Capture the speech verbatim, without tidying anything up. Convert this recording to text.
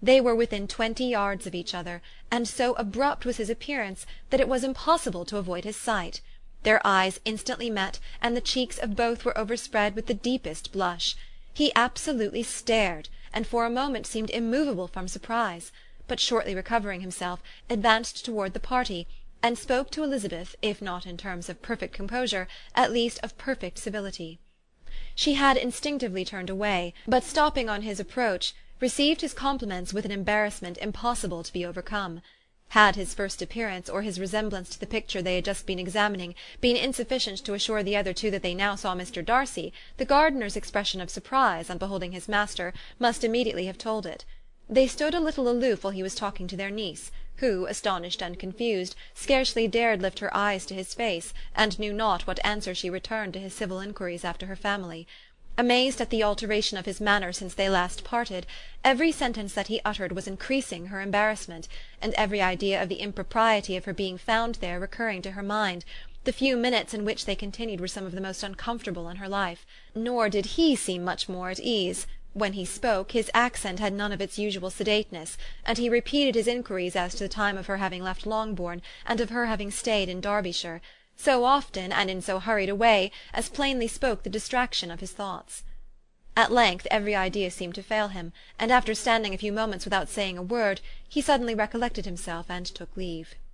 They were within twenty yards of each other, and so abrupt was his appearance that it was impossible to avoid his sight. Their eyes instantly met, and the cheeks of both were overspread with the deepest blush. He absolutely stared, and for a moment seemed immovable from surprise, but shortly recovering himself, advanced toward the party, and spoke to Elizabeth, if not in terms of perfect composure, at least of perfect civility. She had instinctively turned away, but stopping on his approach, received his compliments with an embarrassment impossible to be overcome. Had his first appearance, or his resemblance to the picture they had just been examining, been insufficient to assure the other two that they now saw Mr. Darcy, the gardener's expression of surprise, on beholding his master, must immediately have told it. They stood a little aloof while he was talking to their niece, who, astonished and confused, scarcely dared lift her eyes to his face, and knew not what answer she returned to his civil inquiries after her family. Amazed at the alteration of his manner since they last parted, every sentence that he uttered was increasing her embarrassment, and every idea of the impropriety of her being found there recurring to her mind. The few minutes in which they continued were some of the most uncomfortable in her life. Nor did he seem much more at ease. When he spoke, his accent had none of its usual sedateness, and he repeated his inquiries as to the time of her having left Longbourn, and of her having stayed in Derbyshire, so often, and in so hurried a way, as plainly spoke the distraction of his thoughts. At length every idea seemed to fail him, and after standing a few moments without saying a word, he suddenly recollected himself, and took leave.